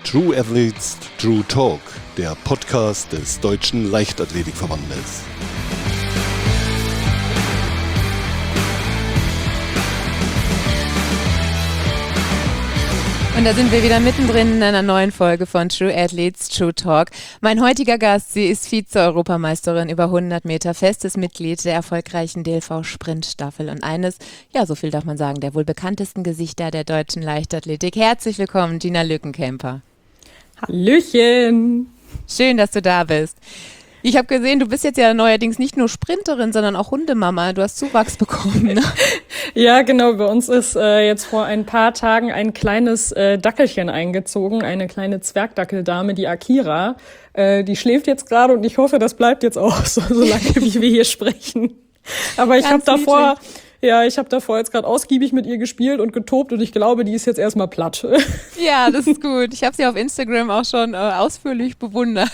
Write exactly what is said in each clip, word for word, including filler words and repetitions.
True Athletes, True Talk, der Podcast des Deutschen Leichtathletikverbandes. Und da sind wir wieder mittendrin in einer neuen Folge von True Athletes, True Talk. Mein heutiger Gast, sie ist Vize-Europameisterin über hundert Meter, festes Mitglied der erfolgreichen D L V-Sprintstaffel und eines, ja, so viel darf man sagen, der wohl bekanntesten Gesichter der deutschen Leichtathletik. Herzlich willkommen, Gina Lückenkämper. Hallöchen! Schön, dass du da bist. Ich habe gesehen, du bist jetzt ja neuerdings nicht nur Sprinterin, sondern auch Hundemama. Du hast Zuwachs bekommen, ne? Ja, genau. Bei uns ist äh, jetzt vor ein paar Tagen ein kleines äh, Dackelchen eingezogen, eine kleine Zwergdackeldame, die Akira. Äh, die schläft jetzt gerade und ich hoffe, das bleibt jetzt auch so, solange wie wir hier sprechen. Aber ich habe davor, ja, ich habe davor jetzt gerade ausgiebig mit ihr gespielt und getobt und ich glaube, die ist jetzt erstmal platt. Ja, das ist gut. Ich habe sie auf Instagram auch schon äh, ausführlich bewundert.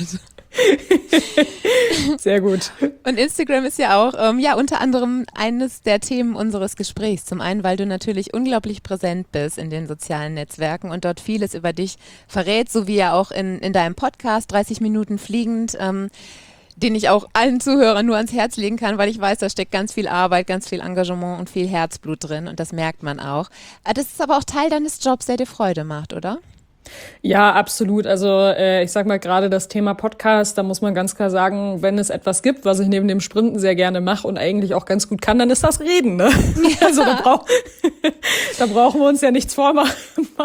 Sehr gut. Und Instagram ist ja auch ähm, ja unter anderem eines der Themen unseres Gesprächs. Zum einen, weil du natürlich unglaublich präsent bist in den sozialen Netzwerken und dort vieles über dich verrätst, so wie ja auch in, in deinem Podcast dreißig Minuten fliegend, ähm, den ich auch allen Zuhörern nur ans Herz legen kann, weil ich weiß, da steckt ganz viel Arbeit, ganz viel Engagement und viel Herzblut drin und das merkt man auch. Das ist aber auch Teil deines Jobs, der dir Freude macht, oder? Ja, absolut. Also äh, ich sag mal, gerade das Thema Podcast, da muss man ganz klar sagen, wenn es etwas gibt, was ich neben dem Sprinten sehr gerne mache und eigentlich auch ganz gut kann, dann ist das Reden. Ne? Ja. Also da, brauch, da brauchen wir uns ja nichts vormachen.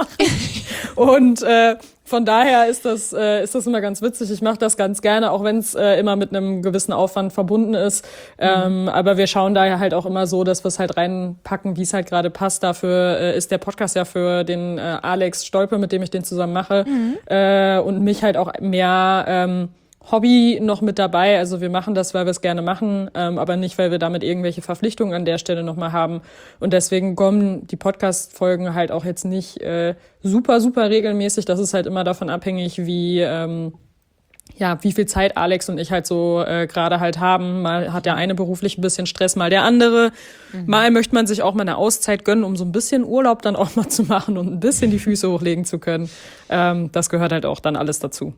Und äh, von daher ist das äh, ist das immer ganz witzig. Ich mache das ganz gerne, auch wenn es äh, immer mit einem gewissen Aufwand verbunden ist. Ähm, mhm. Aber wir schauen daher halt auch immer so, dass wir es halt reinpacken, wie es halt gerade passt. Dafür äh, ist der Podcast ja für den äh, Alex Stolpe, mit dem ich den zusammen mache, mhm. äh, und mich halt auch mehr ähm, Hobby noch mit dabei. Also wir machen das, weil wir es gerne machen, ähm, aber nicht, weil wir damit irgendwelche Verpflichtungen an der Stelle nochmal haben. Und deswegen kommen die Podcast-Folgen halt auch jetzt nicht äh, super, super regelmäßig. Das ist halt immer davon abhängig, wie ähm, ja, wie viel Zeit Alex und ich halt so äh, gerade halt haben. Mal hat der eine beruflich ein bisschen Stress, mal der andere. Mhm. Mal möchte man sich auch mal eine Auszeit gönnen, um so ein bisschen Urlaub dann auch mal zu machen und ein bisschen die Füße hochlegen zu können. Ähm, das gehört halt auch dann alles dazu.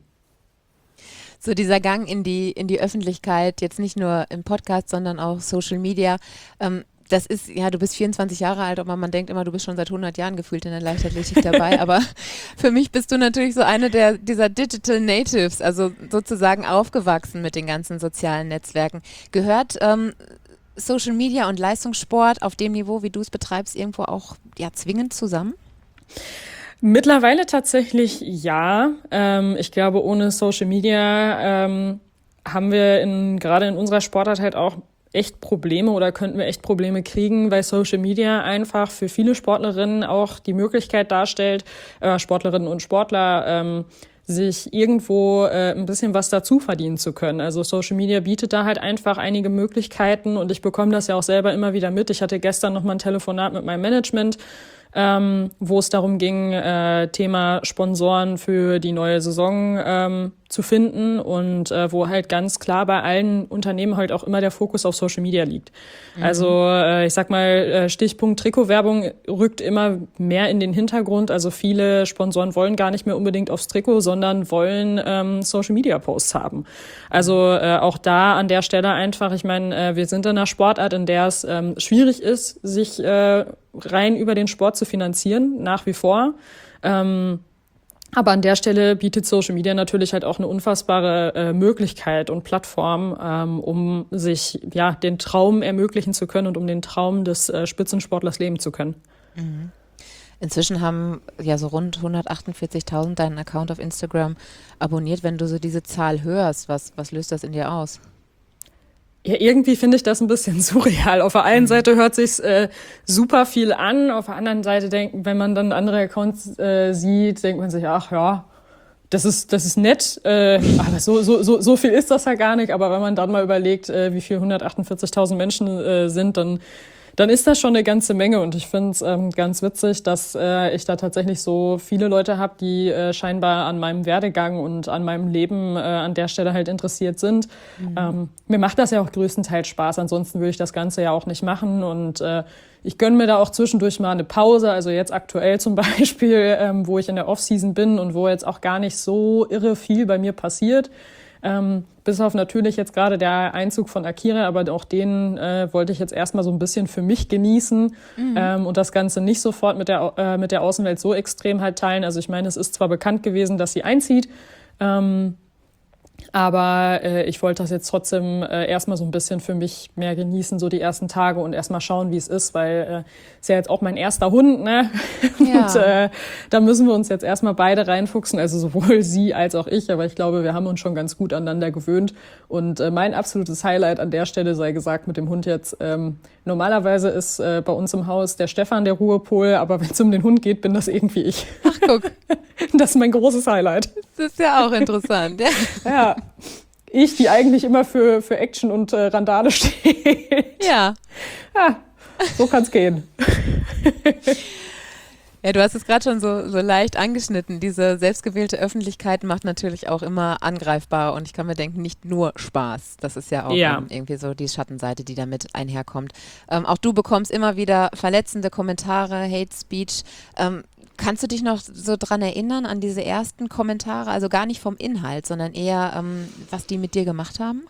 So dieser Gang in die in die Öffentlichkeit, jetzt nicht nur im Podcast, sondern auch Social Media, ähm, das ist, ja, du bist vierundzwanzig Jahre alt, aber man denkt immer, du bist schon seit hundert Jahren gefühlt in der Leichtathletik dabei, aber für mich bist du natürlich so eine der dieser Digital Natives, also sozusagen aufgewachsen mit den ganzen sozialen Netzwerken. Gehört ähm, Social Media und Leistungssport auf dem Niveau, wie du es betreibst, irgendwo auch ja zwingend zusammen? Mittlerweile tatsächlich ja. Ähm, ich glaube, ohne Social Media ähm, haben wir in, gerade in unserer Sportart halt auch echt Probleme oder könnten wir echt Probleme kriegen, weil Social Media einfach für viele Sportlerinnen auch die Möglichkeit darstellt, äh, Sportlerinnen und Sportler ähm, sich irgendwo äh, ein bisschen was dazu verdienen zu können. Also Social Media bietet da halt einfach einige Möglichkeiten und ich bekomme das ja auch selber immer wieder mit. Ich hatte gestern noch mal ein Telefonat mit meinem Management, ähm, wo es darum ging, äh, Thema Sponsoren für die neue Saison ähm, zu finden und äh, wo halt ganz klar bei allen Unternehmen halt auch immer der Fokus auf Social Media liegt. Mhm. Also äh, ich sag mal, äh, Stichpunkt Trikotwerbung rückt immer mehr in den Hintergrund. Also viele Sponsoren wollen gar nicht mehr unbedingt aufs Trikot, sondern wollen ähm, Social Media Posts haben. Also äh, auch da an der Stelle einfach, ich meine, äh, wir sind in einer Sportart, in der es ähm, schwierig ist, sich äh, rein über den Sport zu finanzieren, nach wie vor. Ähm, aber an der Stelle bietet Social Media natürlich halt auch eine unfassbare äh, Möglichkeit und Plattform, ähm, um sich ja den Traum ermöglichen zu können und um den Traum des äh, Spitzensportlers leben zu können. Mhm. Inzwischen haben ja so rund hundertachtundvierzigtausend deinen Account auf Instagram abonniert. Wenn du so diese Zahl hörst, was, was löst das in dir aus? Ja, irgendwie finde ich das ein bisschen surreal. Auf der einen Seite hört sich's äh, super viel an, auf der anderen Seite denkt, wenn man dann andere Accounts äh, sieht, denkt man sich, ach ja, das ist das ist nett, äh, aber so so so so viel ist das ja gar nicht. Aber wenn man dann mal überlegt, äh, wie viel hundertachtundvierzigtausend Menschen äh, sind, dann dann ist das schon eine ganze Menge. Und ich finde es ähm, ganz witzig, dass äh, ich da tatsächlich so viele Leute habe, die äh, scheinbar an meinem Werdegang und an meinem Leben äh, an der Stelle halt interessiert sind. Mhm. Ähm, mir macht das ja auch größtenteils Spaß. Ansonsten würde ich das Ganze ja auch nicht machen. Und äh, ich gönne mir da auch zwischendurch mal eine Pause. Also jetzt aktuell zum Beispiel, ähm, wo ich in der Offseason bin und wo jetzt auch gar nicht so irre viel bei mir passiert. Ähm, bis auf natürlich jetzt gerade der Einzug von Akira, aber auch den äh, wollte ich jetzt erstmal so ein bisschen für mich genießen mhm. ähm, und das Ganze nicht sofort mit der, äh, mit der Außenwelt so extrem halt teilen. Also ich meine, es ist zwar bekannt gewesen, dass sie einzieht, ähm, aber äh, ich wollte das jetzt trotzdem äh, erstmal so ein bisschen für mich mehr genießen, so die ersten Tage und erstmal schauen, wie es ist, weil äh, ist ja jetzt auch mein erster Hund, ne? Ja. Und äh, da müssen wir uns jetzt erstmal beide reinfuchsen, also sowohl sie als auch ich, aber ich glaube, wir haben uns schon ganz gut aneinander gewöhnt und äh, mein absolutes Highlight an der Stelle sei gesagt mit dem Hund jetzt, ähm, normalerweise ist äh, bei uns im Haus der Stefan der Ruhepol, aber wenn es um den Hund geht, bin das irgendwie ich. Ach, guck. Das ist mein großes Highlight. Das ist ja auch interessant. Ja. Ja, ich, die eigentlich immer für, für Action und äh, Randale steht. Ja. Ja, so kann's gehen. Ja, du hast es gerade schon so, so leicht angeschnitten. Diese selbstgewählte Öffentlichkeit macht natürlich auch immer angreifbar und ich kann mir denken, nicht nur Spaß. Das ist ja auch ja. ähm, irgendwie so die Schattenseite, die damit einherkommt. Ähm, auch du bekommst immer wieder verletzende Kommentare, Hate Speech. Ähm, kannst du dich noch so dran erinnern an diese ersten Kommentare? Also gar nicht vom Inhalt, sondern eher, ähm, was die mit dir gemacht haben?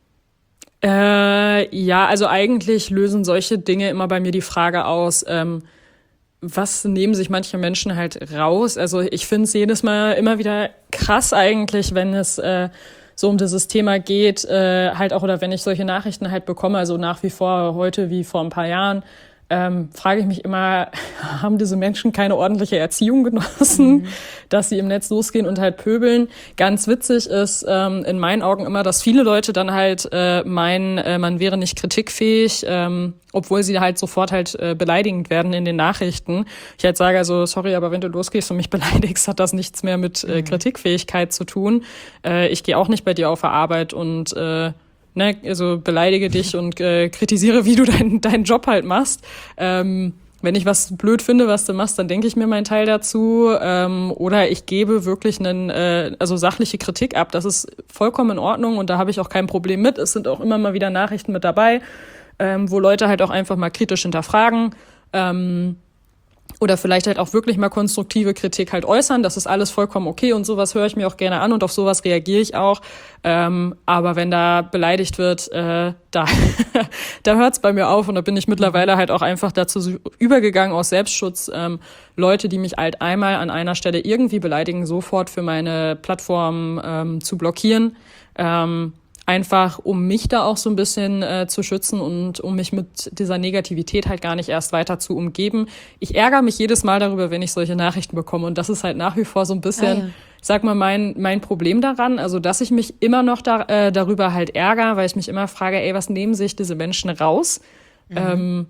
Äh, ja, also eigentlich lösen solche Dinge immer bei mir die Frage aus, ähm, was nehmen sich manche Menschen halt raus? Also ich finde es jedes Mal immer wieder krass eigentlich, wenn es äh, so um dieses Thema geht, äh, halt auch, oder wenn ich solche Nachrichten halt bekomme, also nach wie vor heute wie vor ein paar Jahren, ähm, frage ich mich immer, haben diese Menschen keine ordentliche Erziehung genossen, mhm. dass sie im Netz losgehen und halt pöbeln. Ganz witzig ist ähm, in meinen Augen immer, dass viele Leute dann halt äh, meinen, äh, man wäre nicht kritikfähig, ähm, obwohl sie halt sofort halt äh, beleidigend werden in den Nachrichten. Ich halt sage also, sorry, aber wenn du losgehst und mich beleidigst, hat das nichts mehr mit äh, Kritikfähigkeit zu tun. Äh, ich gehe auch nicht bei dir auf der Arbeit und äh, ne, also beleidige dich und äh, kritisiere, wie du deinen deinen Job halt machst. Ähm, wenn ich was blöd finde, was du machst, dann denke ich mir meinen Teil dazu. Ähm, oder ich gebe wirklich einen, äh, also sachliche Kritik ab. Das ist vollkommen in Ordnung und da habe ich auch kein Problem mit. Es sind auch immer mal wieder Nachrichten mit dabei, ähm, wo Leute halt auch einfach mal kritisch hinterfragen. Ähm, Oder vielleicht halt auch wirklich mal konstruktive Kritik halt äußern. Das ist alles vollkommen okay und sowas höre ich mir auch gerne an und auf sowas reagiere ich auch. Ähm, aber wenn da beleidigt wird, äh, da, da hört's bei mir auf und da bin ich mittlerweile halt auch einfach dazu übergegangen aus Selbstschutz, ähm, Leute, die mich halt einmal an einer Stelle irgendwie beleidigen, sofort für meine Plattform ähm, zu blockieren. Ähm, Einfach, um mich da auch so ein bisschen äh, zu schützen und um mich mit dieser Negativität halt gar nicht erst weiter zu umgeben. Ich ärgere mich jedes Mal darüber, wenn ich solche Nachrichten bekomme. Und das ist halt nach wie vor so ein bisschen, ah, ja. ich sag mal, mein mein Problem daran. Also, dass ich mich immer noch da, äh, darüber halt ärgere, weil ich mich immer frage, ey, was nehmen sich diese Menschen raus? Mhm. Ähm,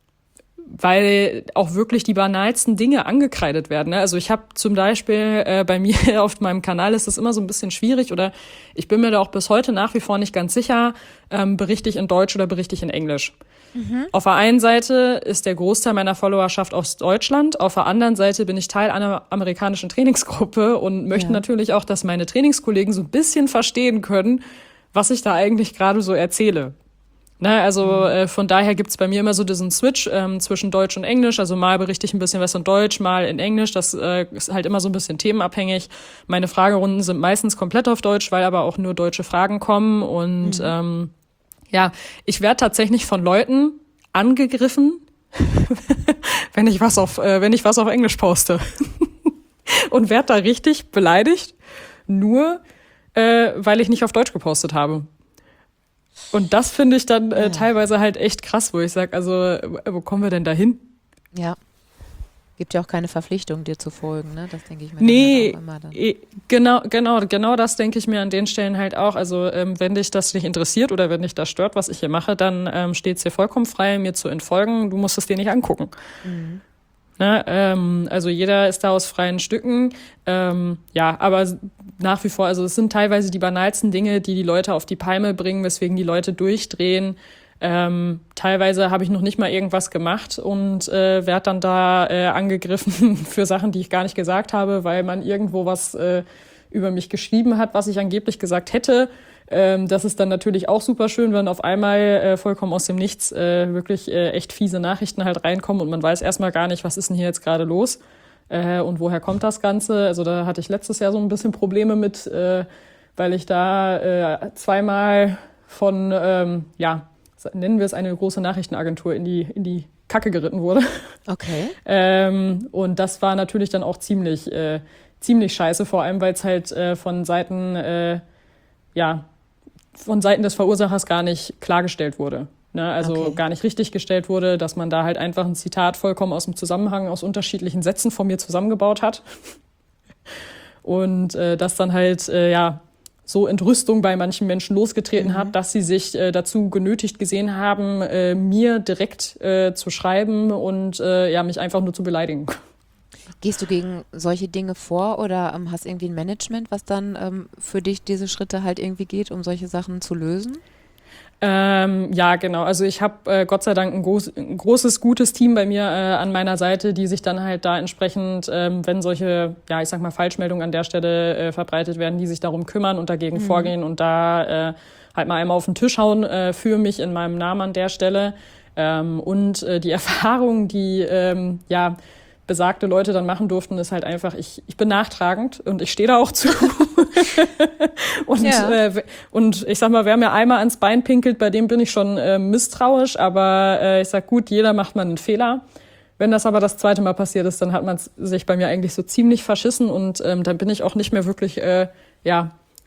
weil auch wirklich die banalsten Dinge angekreidet werden. Ne? Also ich habe zum Beispiel äh, bei mir auf meinem Kanal ist das immer so ein bisschen schwierig oder ich bin mir da auch bis heute nach wie vor nicht ganz sicher, ähm, berichte ich in Deutsch oder berichte ich in Englisch. Mhm. Auf der einen Seite ist der Großteil meiner Followerschaft aus Deutschland, auf der anderen Seite bin ich Teil einer amerikanischen Trainingsgruppe und möchte ja. natürlich auch, dass meine Trainingskollegen so ein bisschen verstehen können, was ich da eigentlich gerade so erzähle. Ne, also äh, von daher gibt's bei mir immer so diesen Switch ähm, zwischen Deutsch und Englisch. Also mal berichte ich ein bisschen was in Deutsch, mal in Englisch. Das äh, ist halt immer so ein bisschen themenabhängig. Meine Fragerunden sind meistens komplett auf Deutsch, weil aber auch nur deutsche Fragen kommen. Und mhm. ähm, ja, ich werde tatsächlich von Leuten angegriffen, wenn ich was auf, äh, wenn ich was auf Englisch poste. Und werde da richtig beleidigt, nur äh, weil ich nicht auf Deutsch gepostet habe. Und das finde ich dann äh, ja. teilweise halt echt krass, wo ich sage, also wo kommen wir denn da hin? Ja, gibt ja auch keine Verpflichtung, dir zu folgen, ne? Das denke ich mir nee, dann halt auch immer dann. Eh, genau, genau, genau das denke ich mir an den Stellen halt auch. Also ähm, wenn dich das nicht interessiert oder wenn dich das stört, was ich hier mache, dann ähm, steht es dir vollkommen frei, mir zu entfolgen. Du musst es dir nicht angucken. Mhm. Ne, ähm, also jeder ist da aus freien Stücken. Ähm, ja, aber nach wie vor, also es sind teilweise die banalsten Dinge, die die Leute auf die Palme bringen, weswegen die Leute durchdrehen. Ähm, teilweise habe ich noch nicht mal irgendwas gemacht und äh, werde dann da äh, angegriffen für Sachen, die ich gar nicht gesagt habe, weil man irgendwo was äh, über mich geschrieben hat, was ich angeblich gesagt hätte. Ähm, das ist dann natürlich auch super schön, wenn auf einmal äh, vollkommen aus dem Nichts äh, wirklich äh, echt fiese Nachrichten halt reinkommen und man weiß erstmal gar nicht, was ist denn hier jetzt gerade los äh, und woher kommt das Ganze. Also da hatte ich letztes Jahr so ein bisschen Probleme mit, äh, weil ich da äh, zweimal von, ähm, ja, nennen wir es eine große Nachrichtenagentur, in die, in die Kacke geritten wurde. Okay. ähm, und das war natürlich dann auch ziemlich, äh, ziemlich scheiße, vor allem, weil es halt äh, von Seiten, äh, ja, von Seiten des Verursachers gar nicht klargestellt wurde. Ne? Also Okay. gar nicht richtig gestellt wurde, dass man da halt einfach ein Zitat vollkommen aus dem Zusammenhang, aus unterschiedlichen Sätzen von mir zusammengebaut hat. Und äh, das dann halt, äh, ja, so Entrüstung bei manchen Menschen losgetreten mhm. hat, dass sie sich äh, dazu genötigt gesehen haben, äh, mir direkt äh, zu schreiben und äh, ja, mich einfach nur zu beleidigen. Gehst du gegen solche Dinge vor oder ähm, hast irgendwie ein Management, was dann ähm, für dich diese Schritte halt irgendwie geht, um solche Sachen zu lösen? Ähm, ja, genau. Also ich habe äh, Gott sei Dank ein, groß, ein großes, gutes Team bei mir äh, an meiner Seite, die sich dann halt da entsprechend, ähm, wenn solche, ja, ich sag mal, Falschmeldungen an der Stelle äh, verbreitet werden, die sich darum kümmern und dagegen mhm. vorgehen und da äh, halt mal einmal auf den Tisch hauen äh, für mich in meinem Namen an der Stelle. Ähm, und äh, die Erfahrung, die, ähm, ja, besagte Leute dann machen durften, ist halt einfach, ich, ich bin nachtragend und ich stehe da auch zu. und, ja. äh, und ich sag mal, wer mir einmal ans Bein pinkelt, bei dem bin ich schon äh, misstrauisch, aber äh, ich sag, gut, jeder macht mal einen Fehler. Wenn das aber das zweite Mal passiert ist, dann hat man sich bei mir eigentlich so ziemlich verschissen und ähm, dann bin ich auch nicht mehr wirklich, äh, ja,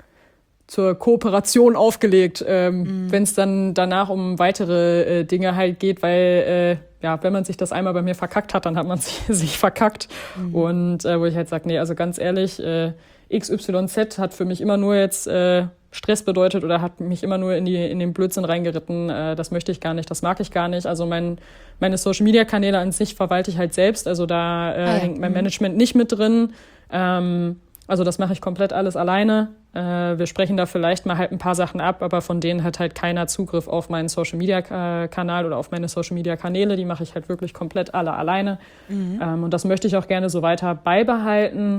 zur Kooperation aufgelegt, ähm, mhm. wenn es dann danach um weitere äh, Dinge halt geht, weil äh, ja, wenn man sich das einmal bei mir verkackt hat, dann hat man sich, sich verkackt. Mhm. Und äh, wo ich halt sage, nee, also ganz ehrlich, äh, X Y Z hat für mich immer nur jetzt äh, Stress bedeutet oder hat mich immer nur in die in den Blödsinn reingeritten. Äh, das möchte ich gar nicht, das mag ich gar nicht. Also mein meine Social-Media-Kanäle an sich verwalte ich halt selbst. Also da äh, ah, ja. hängt mein mhm. Management nicht mit drin. Ähm, Also das mache ich komplett alles alleine. Äh, wir sprechen da vielleicht mal halt ein paar Sachen ab, aber von denen hat halt keiner Zugriff auf meinen Social-Media-Kanal oder auf meine Social-Media-Kanäle. Die mache ich halt wirklich komplett alle alleine. Mhm. Ähm, und das möchte ich auch gerne so weiter beibehalten.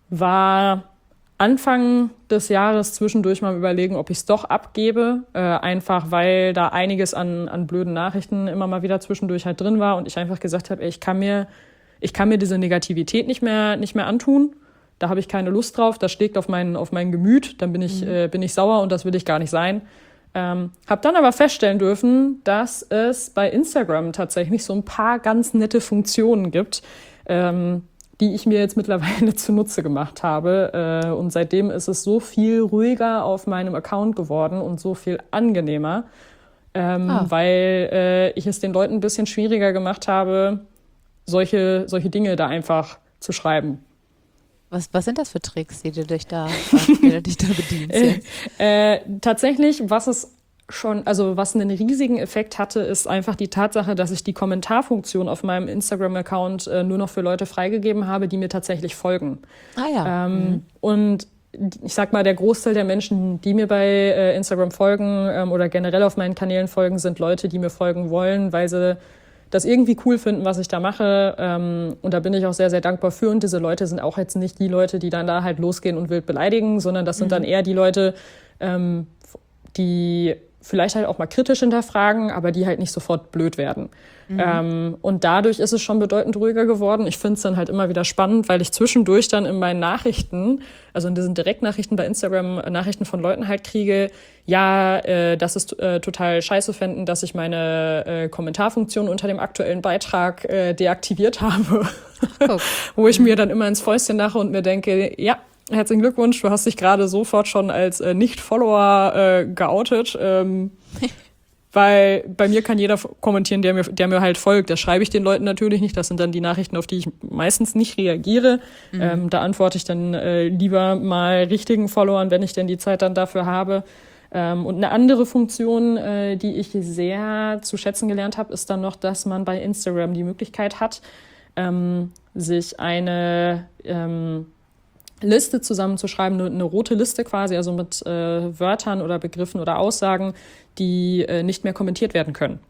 War Anfang des Jahres zwischendurch mal überlegen, ob ich es doch abgebe. Äh, einfach, weil da einiges an, an blöden Nachrichten immer mal wieder zwischendurch halt drin war und ich einfach gesagt habe, ey, ich kann mir, ich kann mir diese Negativität nicht mehr, nicht mehr antun. Da habe ich keine Lust drauf, das schlägt auf mein, auf mein Gemüt, dann bin ich, mhm. äh, bin ich sauer und das will ich gar nicht sein. Ähm, habe dann aber feststellen dürfen, dass es bei Instagram tatsächlich so ein paar ganz nette Funktionen gibt, ähm, die ich mir jetzt mittlerweile zunutze gemacht habe. Äh, und seitdem ist es so viel ruhiger auf meinem Account geworden und so viel angenehmer, ähm, ah. weil äh, ich es den Leuten ein bisschen schwieriger gemacht habe, solche, solche Dinge da einfach zu schreiben. Was, was sind das für Tricks, die du dich da, die du dich da bedienst? äh, äh, tatsächlich, was es schon, also was einen riesigen Effekt hatte, ist einfach die Tatsache, dass ich die Kommentarfunktion auf meinem Instagram-Account äh, nur noch für Leute freigegeben habe, die mir tatsächlich folgen. Ah ja. Ähm, mhm. Und ich sag mal, der Großteil der Menschen, die mir bei äh, Instagram folgen ähm, oder generell auf meinen Kanälen folgen, sind Leute, die mir folgen wollen, weil sie das irgendwie cool finden, was ich da mache. Ähm, und da bin ich auch sehr, sehr dankbar für. Und diese Leute sind auch jetzt nicht die Leute, die dann da halt losgehen und wild beleidigen, sondern das sind mhm. dann eher die Leute, ähm, die vielleicht halt auch mal kritisch hinterfragen, aber die halt nicht sofort blöd werden. Mhm. Ähm, und dadurch ist es schon bedeutend ruhiger geworden. Ich finde es dann halt immer wieder spannend, weil ich zwischendurch dann in meinen Nachrichten, also in diesen Direktnachrichten bei Instagram, Nachrichten von Leuten halt kriege, ja, äh, das ist äh, total scheiße fänden, dass ich meine äh, Kommentarfunktion unter dem aktuellen Beitrag äh, deaktiviert habe. Oh. Wo ich mir dann immer ins Fäustchen lache und mir denke, ja, herzlichen Glückwunsch, du hast dich gerade sofort schon als äh, Nicht-Follower äh, geoutet. Ähm, weil bei mir kann jeder kommentieren, der mir, der mir halt folgt. Das schreibe ich den Leuten natürlich nicht. Das sind dann die Nachrichten, auf die ich meistens nicht reagiere. Mhm. Ähm, da antworte ich dann äh, lieber mal richtigen Followern, wenn ich denn die Zeit dann dafür habe. Ähm, und eine andere Funktion, äh, die ich sehr zu schätzen gelernt habe, ist dann noch, dass man bei Instagram die Möglichkeit hat, ähm, sich eine... Ähm, Liste zusammenzuschreiben, eine, eine rote Liste quasi, also mit äh, Wörtern oder Begriffen oder Aussagen, die äh, nicht mehr kommentiert werden können.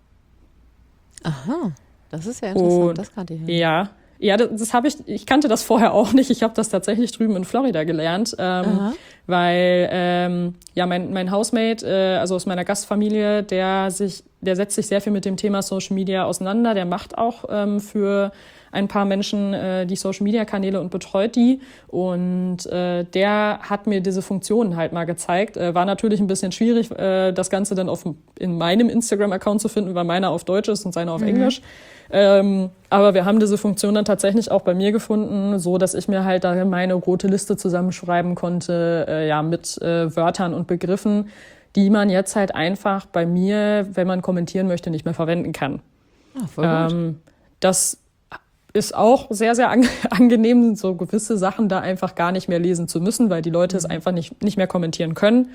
Aha, das ist ja interessant, Und, das kannte ich nicht. Ja, ja, das, das habe ich, ich kannte das vorher auch nicht. Ich habe das tatsächlich drüben in Florida gelernt, ähm, weil ähm, ja mein mein Housemate, äh, also aus meiner Gastfamilie, der sich, der setzt sich sehr viel mit dem Thema Social Media auseinander. Der macht auch ähm, für ein paar Menschen äh, die Social Media Kanäle und betreut die. Und äh, der hat mir diese Funktionen halt mal gezeigt. Äh, war natürlich ein bisschen schwierig, äh, das Ganze dann auf in meinem Instagram-Account zu finden, weil meiner auf Deutsch ist und seiner auf mhm. Englisch. Ähm, aber wir haben diese Funktion dann tatsächlich auch bei mir gefunden, so dass ich mir halt da meine rote Liste zusammenschreiben konnte, äh, ja, mit äh, Wörtern und Begriffen, die man jetzt halt einfach bei mir, wenn man kommentieren möchte, nicht mehr verwenden kann. Ah, voll gut. Ähm, das ist auch sehr, sehr ang- angenehm, so gewisse Sachen da einfach gar nicht mehr lesen zu müssen, weil die Leute mhm. es einfach nicht, nicht mehr kommentieren können.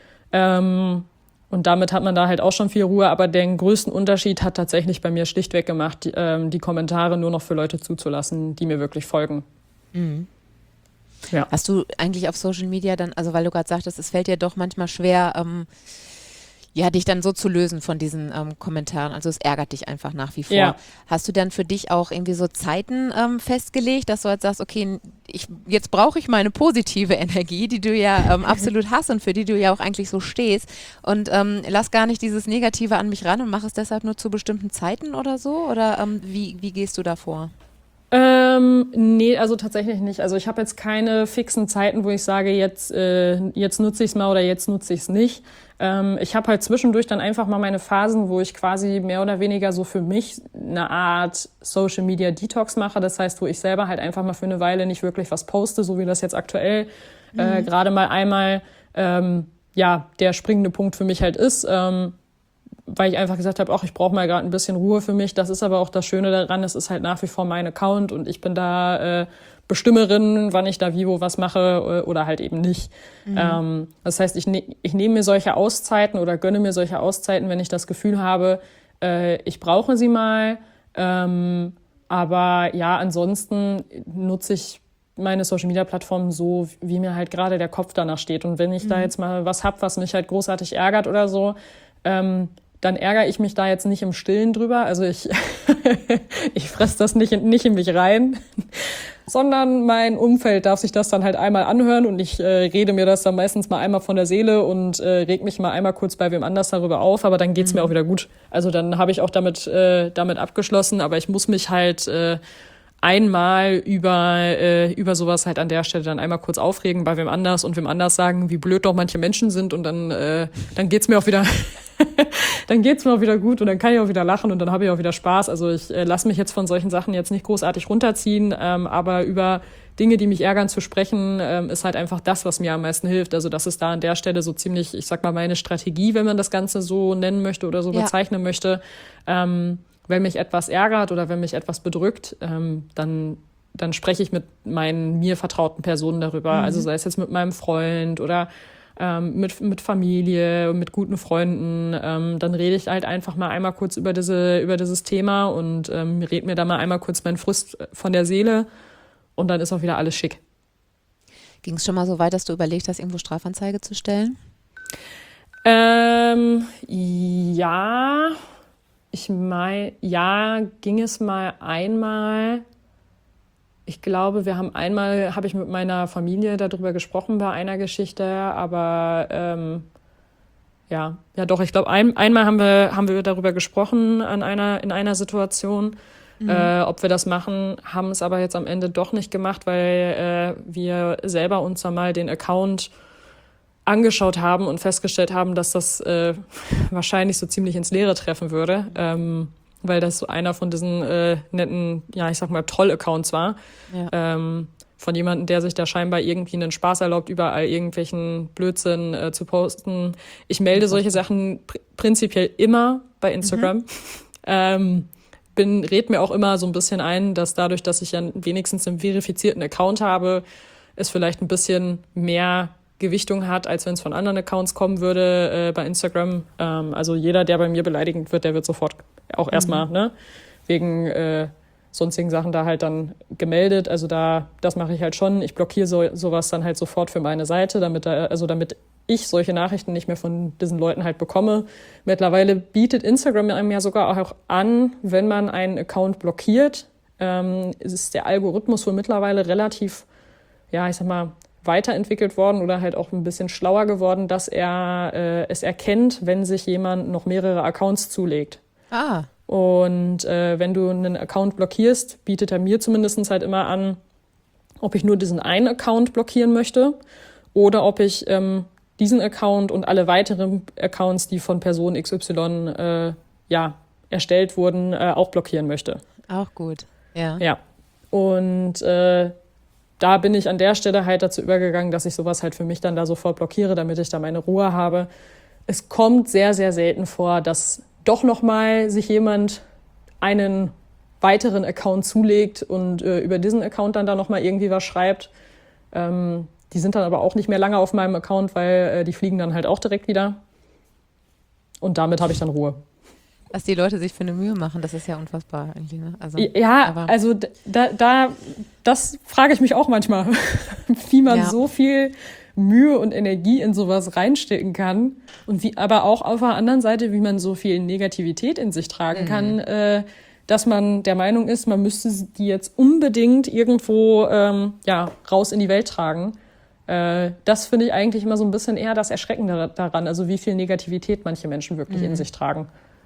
Ähm, Und damit hat man da halt auch schon viel Ruhe. Aber den größten Unterschied hat tatsächlich bei mir schlichtweg gemacht, die, ähm, die Kommentare nur noch für Leute zuzulassen, die mir wirklich folgen. Mhm. Ja. Hast du eigentlich auf Social Media dann, also weil du gerade sagtest, es fällt dir doch manchmal schwer, ähm, ja, dich dann so zu lösen von diesen ähm, Kommentaren. Also es ärgert dich einfach nach wie vor. Ja. Hast du dann für dich auch irgendwie so Zeiten ähm, festgelegt, dass du halt sagst, okay, ich, jetzt brauche ich meine positive Energie, die du ja ähm, absolut hast und für die du ja auch eigentlich so stehst und ähm, lass gar nicht dieses Negative an mich ran und mach es deshalb nur zu bestimmten Zeiten oder so? Oder ähm, wie, wie gehst du da vor? Ähm, nee, also tatsächlich nicht. Also ich habe jetzt keine fixen Zeiten, wo ich sage, jetzt, äh, jetzt nutze ich es mal oder jetzt nutze ich es nicht. Ähm, ich habe halt zwischendurch dann einfach mal meine Phasen, wo ich quasi mehr oder weniger so für mich eine Art Social Media Detox mache. Das heißt, wo ich selber halt einfach mal für eine Weile nicht wirklich was poste, so wie das jetzt aktuell äh, mhm. gerade mal einmal ähm, ja der springende Punkt für mich halt ist. Ähm, weil ich einfach gesagt habe, ach, ich brauche mal gerade ein bisschen Ruhe für mich. Das ist aber auch das Schöne daran, es ist halt nach wie vor mein Account und ich bin da äh, Bestimmerin, wann ich da wie wo was mache oder halt eben nicht. Mhm. Ähm, das heißt, ich, ne- ich nehme mir solche Auszeiten oder gönne mir solche Auszeiten, wenn ich das Gefühl habe, äh, ich brauche sie mal. Ähm, aber ja, ansonsten nutze ich meine Social-Media-Plattformen so, wie mir halt gerade der Kopf danach steht. Und wenn ich mhm. da jetzt mal was hab, was mich halt großartig ärgert oder so, ähm, dann ärgere ich mich da jetzt nicht im Stillen drüber. Also ich, ich fresse das nicht in, nicht in mich rein, sondern mein Umfeld darf sich das dann halt einmal anhören und ich äh, rede mir das dann meistens mal einmal von der Seele und äh, reg mich mal einmal kurz bei wem anders darüber auf, aber dann geht's mhm. mir auch wieder gut. Also dann habe ich auch damit, äh, damit abgeschlossen, aber ich muss mich halt äh, einmal über äh, über sowas halt an der Stelle dann einmal kurz aufregen bei wem anders und wem anders sagen, wie blöd doch manche Menschen sind und dann äh, dann geht's mir auch wieder dann geht's mir auch wieder gut und dann kann ich auch wieder lachen und dann habe ich auch wieder Spaß. Also ich äh, lasse mich jetzt von solchen Sachen jetzt nicht großartig runterziehen, ähm, aber über Dinge, die mich ärgern, zu sprechen, ähm, ist halt einfach das, was mir am meisten hilft. Also das ist da an der Stelle so ziemlich, ich sag mal, meine Strategie, wenn man das Ganze so nennen möchte oder so ja. bezeichnen möchte. Ähm, wenn mich etwas ärgert oder wenn mich etwas bedrückt, ähm, dann, dann spreche ich mit meinen mir vertrauten Personen darüber. Mhm. Also sei es jetzt mit meinem Freund oder ähm, mit, mit Familie, mit guten Freunden. Ähm, dann rede ich halt einfach mal einmal kurz über diese, über dieses Thema und ähm, rede mir da mal einmal kurz meinen Frust von der Seele und dann ist auch wieder alles schick. Ging es schon mal so weit, dass du überlegt hast, irgendwo Strafanzeige zu stellen? Ähm, ja... Ich meine, ja, ging es mal einmal. Ich glaube, wir haben einmal, habe ich mit meiner Familie darüber gesprochen bei einer Geschichte, aber ähm, ja, ja doch, ich glaube, ein, einmal haben wir, haben wir darüber gesprochen an einer, in einer Situation, mhm. äh, ob wir das machen, haben es aber jetzt am Ende doch nicht gemacht, weil äh, wir selber uns da mal den Account angeschaut haben und festgestellt haben, dass das äh, wahrscheinlich so ziemlich ins Leere treffen würde, ähm, weil das so einer von diesen äh, netten, ja, ich sag mal, Troll-Accounts war, ja. ähm, von jemandem, der sich da scheinbar irgendwie einen Spaß erlaubt, überall irgendwelchen Blödsinn äh, zu posten. Ich melde solche Sachen pr- prinzipiell immer bei Instagram. Mhm. Ähm, bin, red mir auch immer so ein bisschen ein, dass dadurch, dass ich ja wenigstens einen verifizierten Account habe, es vielleicht ein bisschen mehr Gewichtung hat, als wenn es von anderen Accounts kommen würde äh, bei Instagram. Ähm, also jeder, der bei mir beleidigend wird, der wird sofort auch erstmal, mhm. ne, wegen, äh, sonstigen Sachen da halt dann gemeldet. Also da, das mache ich halt schon. Ich blockiere so, sowas dann halt sofort für meine Seite, damit da, also damit ich solche Nachrichten nicht mehr von diesen Leuten halt bekomme. Mittlerweile bietet Instagram einem ja sogar auch an, wenn man einen Account blockiert, ähm, ist der Algorithmus wohl mittlerweile relativ, ja, ich sag mal, weiterentwickelt worden oder halt auch ein bisschen schlauer geworden, dass er äh, es erkennt, wenn sich jemand noch mehrere Accounts zulegt. Ah. Und äh, wenn du einen Account blockierst, bietet er mir zumindest halt immer an, ob ich nur diesen einen Account blockieren möchte oder ob ich ähm, diesen Account und alle weiteren Accounts, die von Person X Y äh, ja, erstellt wurden, äh, auch blockieren möchte. Auch gut, ja. Ja, und äh, da bin ich an der Stelle halt dazu übergegangen, dass ich sowas halt für mich dann da sofort blockiere, damit ich da meine Ruhe habe. Es kommt sehr, sehr selten vor, dass doch nochmal sich jemand einen weiteren Account zulegt und äh, über diesen Account dann da nochmal irgendwie was schreibt. Ähm, die sind dann aber auch nicht mehr lange auf meinem Account, weil äh, die fliegen dann halt auch direkt wieder. Und damit habe ich dann Ruhe. Was die Leute sich für eine Mühe machen, das ist ja unfassbar eigentlich. Ne? Also, ja, aber also da, da, das frage ich mich auch manchmal, wie man ja. so viel Mühe und Energie in sowas reinstecken kann und wie, aber auch auf der anderen Seite, wie man so viel Negativität in sich tragen mhm. kann, äh, dass man der Meinung ist, man müsste die jetzt unbedingt irgendwo ähm, ja, raus in die Welt tragen. Äh, das finde ich eigentlich immer so ein bisschen eher das Erschreckende daran, also wie viel Negativität manche Menschen wirklich mhm. in sich tragen.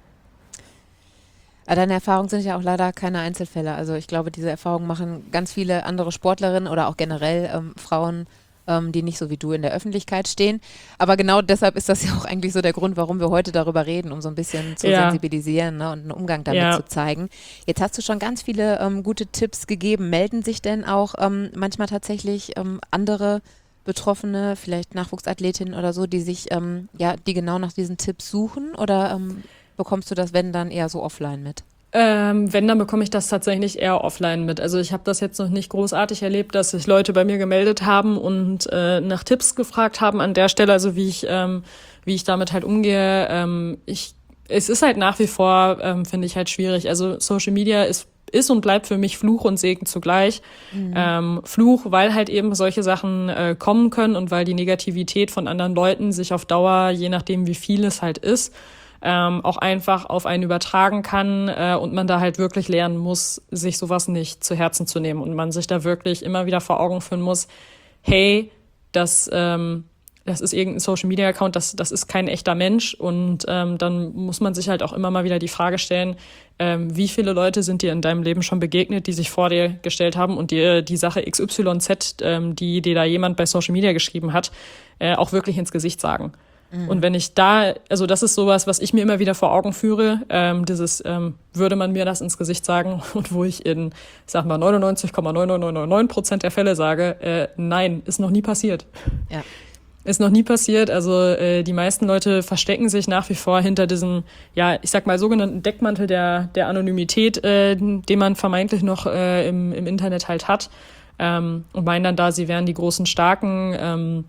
Aber deine Erfahrungen sind ja auch leider keine Einzelfälle. Also ich glaube, diese Erfahrungen machen ganz viele andere Sportlerinnen oder auch generell ähm, Frauen, ähm, die nicht so wie du in der Öffentlichkeit stehen. Aber genau deshalb ist das ja auch eigentlich so der Grund, warum wir heute darüber reden, um so ein bisschen zu ja. sensibilisieren, ne, und einen Umgang damit ja. zu zeigen. Jetzt hast du schon ganz viele ähm, gute Tipps gegeben. Melden sich denn auch ähm, manchmal tatsächlich ähm, andere Betroffene, vielleicht Nachwuchsathletinnen oder so, die sich, ähm, ja, die genau nach diesen Tipps suchen, oder ähm, bekommst du das, wenn, dann eher so offline mit? Ähm, wenn, dann bekomme ich das tatsächlich eher offline mit. Also ich habe das jetzt noch nicht großartig erlebt, dass sich Leute bei mir gemeldet haben und äh, nach Tipps gefragt haben an der Stelle, also wie ich, ähm, wie ich damit halt umgehe. Ähm, ich, es ist halt nach wie vor, ähm, finde ich halt schwierig. Also Social Media ist ist und bleibt für mich Fluch und Segen zugleich. Mhm. Ähm, Fluch, weil halt eben solche Sachen äh, kommen können und weil die Negativität von anderen Leuten sich auf Dauer, je nachdem wie viel es halt ist, ähm, auch einfach auf einen übertragen kann äh, und man da halt wirklich lernen muss, sich sowas nicht zu Herzen zu nehmen und man sich da wirklich immer wieder vor Augen führen muss, hey, das, ähm, das ist irgendein Social-Media-Account, das, das ist kein echter Mensch und ähm, dann muss man sich halt auch immer mal wieder die Frage stellen, ähm, wie viele Leute sind dir in deinem Leben schon begegnet, die sich vor dir gestellt haben und dir die Sache X Y Z, ähm, die dir da jemand bei Social Media geschrieben hat, äh, auch wirklich ins Gesicht sagen. Mhm. Und wenn ich da, also das ist sowas, was ich mir immer wieder vor Augen führe, ähm, dieses, ähm, würde man mir das ins Gesicht sagen und wo ich in, ich sag mal, neunundneunzig Komma neun neun neun neun Prozent der Fälle sage, äh, nein, ist noch nie passiert. Ja. Ist noch nie passiert. Also äh, die meisten Leute verstecken sich nach wie vor hinter diesem, ja, ich sag mal, sogenannten Deckmantel der der Anonymität, äh, den man vermeintlich noch äh, im, im Internet halt hat. Ähm, und meinen dann da, sie wären die großen Starken ähm,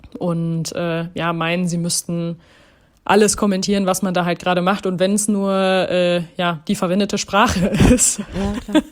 und äh, ja, meinen, sie müssten alles kommentieren, was man da halt gerade macht. Und wenn es nur äh, ja die verwendete Sprache ist, ja, klar.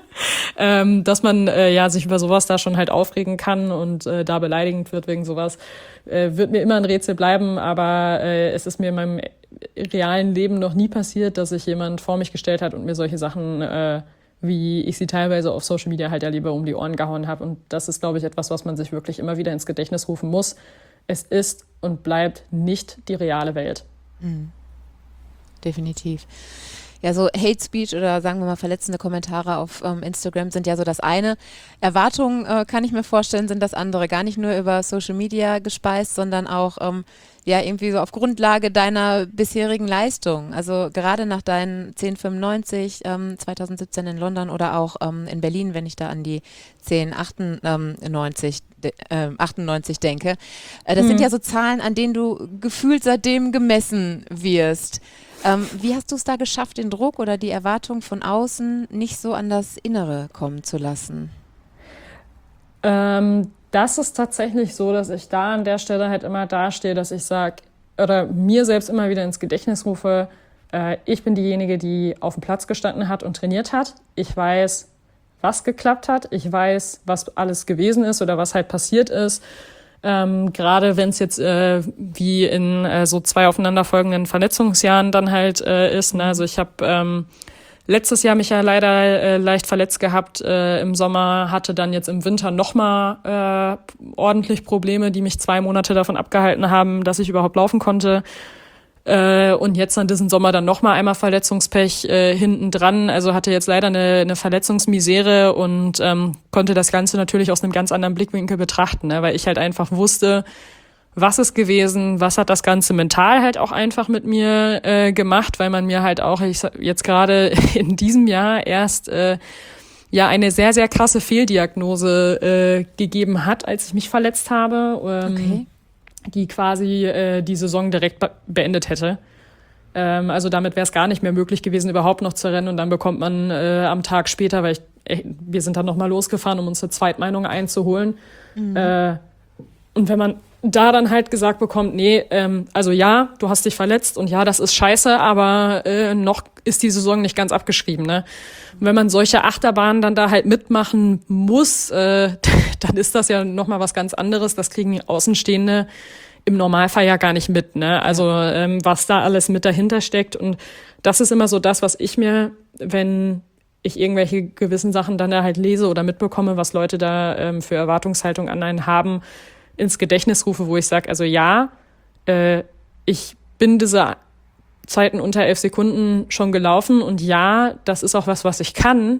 ähm, dass man äh, ja sich über sowas da schon halt aufregen kann und äh, da beleidigend wird wegen sowas, äh, wird mir immer ein Rätsel bleiben. Aber äh, es ist mir in meinem realen Leben noch nie passiert, dass sich jemand vor mich gestellt hat und mir solche Sachen, äh, wie ich sie teilweise auf Social Media halt erlebe, um die Ohren gehauen habe. Und das ist, glaube ich, etwas, was man sich wirklich immer wieder ins Gedächtnis rufen muss. Es ist und bleibt nicht die reale Welt. Mhm. Definitiv. Ja, so Hate Speech oder sagen wir mal verletzende Kommentare auf ähm, Instagram sind ja so das eine. Erwartungen, äh, kann ich mir vorstellen, sind das andere. Gar nicht nur über Social Media gespeist, sondern auch ähm, ja irgendwie so auf Grundlage deiner bisherigen Leistung. Also gerade nach deinen zehn fünfundneunzig ähm, zweitausendsiebzehn in London oder auch ähm, in Berlin, wenn ich da an die zehn achtundneunzig, äh, achtundneunzig denke. Äh, das mhm. sind ja so Zahlen, an denen du gefühlt seitdem gemessen wirst. Ähm, wie hast du es da geschafft, den Druck oder die Erwartung von außen nicht so an das Innere kommen zu lassen? Ähm, das ist tatsächlich so, dass ich da an der Stelle halt immer dastehe, dass ich sage, oder mir selbst immer wieder ins Gedächtnis rufe, äh, ich bin diejenige, die auf dem Platz gestanden hat und trainiert hat. Ich weiß, was geklappt hat. Ich weiß, was alles gewesen ist oder was halt passiert ist. Ähm, gerade wenn es jetzt äh, wie in äh, so zwei aufeinanderfolgenden Verletzungsjahren dann halt äh, ist. Ne? Also ich habe ähm, letztes Jahr mich ja leider äh, leicht verletzt gehabt äh, im Sommer, hatte dann jetzt im Winter nochmal äh, ordentlich Probleme, die mich zwei Monate davon abgehalten haben, dass ich überhaupt laufen konnte. Äh, und jetzt an diesem Sommer dann nochmal einmal Verletzungspech äh, hinten dran. Also hatte jetzt leider eine, eine Verletzungsmisere und ähm, konnte das Ganze natürlich aus einem ganz anderen Blickwinkel betrachten, ne? Weil ich halt einfach wusste, was ist gewesen, was hat das Ganze mental halt auch einfach mit mir äh, gemacht, weil man mir halt auch ich, jetzt gerade in diesem Jahr erst äh, ja eine sehr, sehr krasse Fehldiagnose äh, gegeben hat, als ich mich verletzt habe. Ähm, Okay. die quasi äh, die Saison direkt be- beendet hätte. Ähm, also damit wäre es gar nicht mehr möglich gewesen, überhaupt noch zu rennen. Und dann bekommt man äh, am Tag später, weil ich, äh, wir sind dann nochmal losgefahren, um uns eine Zweitmeinung einzuholen. Mhm. Äh, und wenn man da dann halt gesagt bekommt, nee, ähm, also ja, du hast dich verletzt und ja, das ist scheiße, aber äh, noch ist die Saison nicht ganz abgeschrieben, ne? Und wenn man solche Achterbahnen dann da halt mitmachen muss, äh, dann ist das ja nochmal was ganz anderes. Das kriegen Außenstehende im Normalfall ja gar nicht mit, ne? Also ähm, was da alles mit dahinter steckt. Und das ist immer so das, was ich mir, wenn ich irgendwelche gewissen Sachen dann da halt lese oder mitbekomme, was Leute da ähm, für Erwartungshaltung an einen haben, ins Gedächtnis rufe, wo ich sage, also ja, äh, ich bin diese Zeiten unter elf Sekunden schon gelaufen und ja, das ist auch was, was ich kann,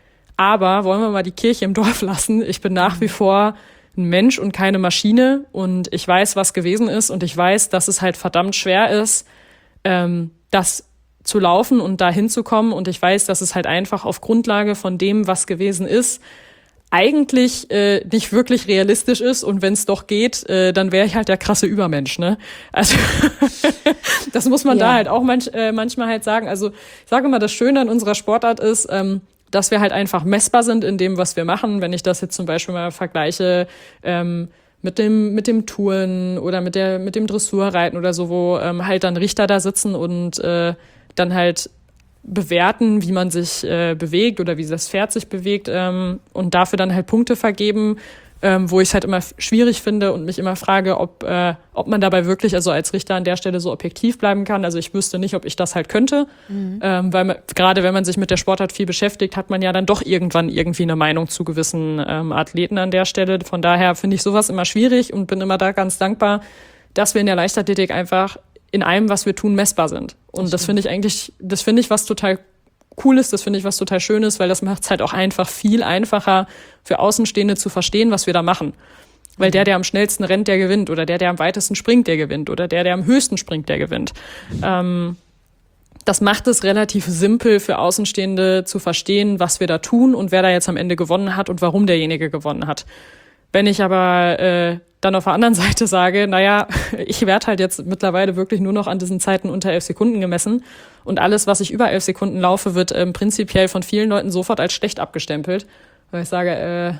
aber wollen wir mal die Kirche im Dorf lassen, ich bin nach wie vor ein Mensch und keine Maschine und ich weiß, was gewesen ist und ich weiß, dass es halt verdammt schwer ist, ähm, das zu laufen und da hinzukommen und ich weiß, dass es halt einfach auf Grundlage von dem, was gewesen ist, eigentlich äh, nicht wirklich realistisch ist und wenn es doch geht, äh, dann wäre ich halt der krasse Übermensch, ne? Also das muss man ja da halt auch manch, äh, manchmal halt sagen. Also ich sage immer, das Schöne an unserer Sportart ist, ähm, dass wir halt einfach messbar sind in dem, was wir machen. Wenn ich das jetzt zum Beispiel mal vergleiche ähm, mit dem mit dem Touren oder mit der mit dem Dressurreiten oder so, wo ähm, halt dann Richter da sitzen und äh, dann halt bewerten, wie man sich äh, bewegt oder wie das Pferd sich bewegt ähm, und dafür dann halt Punkte vergeben, ähm, wo ich es halt immer schwierig finde und mich immer frage, ob äh, ob man dabei wirklich, also als Richter an der Stelle so objektiv bleiben kann. Also ich wüsste nicht, ob ich das halt könnte, mhm. ähm, weil man, gerade wenn man sich mit der Sportart viel beschäftigt, hat man ja dann doch irgendwann irgendwie eine Meinung zu gewissen ähm, Athleten an der Stelle. Von daher finde ich sowas immer schwierig und bin immer da ganz dankbar, dass wir in der Leichtathletik einfach in allem, was wir tun, messbar sind. Und das, das finde ich eigentlich, das finde ich was total Cooles, das finde ich was total Schönes, weil das macht es halt auch einfach viel einfacher für Außenstehende zu verstehen, was wir da machen. Weil der, der am schnellsten rennt, der gewinnt. Oder der, der am weitesten springt, der gewinnt. Oder der, der am höchsten springt, der gewinnt. Ähm, das macht es relativ simpel für Außenstehende zu verstehen, was wir da tun und wer da jetzt am Ende gewonnen hat und warum derjenige gewonnen hat. Wenn ich aber äh, dann auf der anderen Seite sage, naja, ich werde halt jetzt mittlerweile wirklich nur noch an diesen Zeiten unter elf Sekunden gemessen und alles, was ich über elf Sekunden laufe, wird ähm, prinzipiell von vielen Leuten sofort als schlecht abgestempelt. Weil ich sage, äh,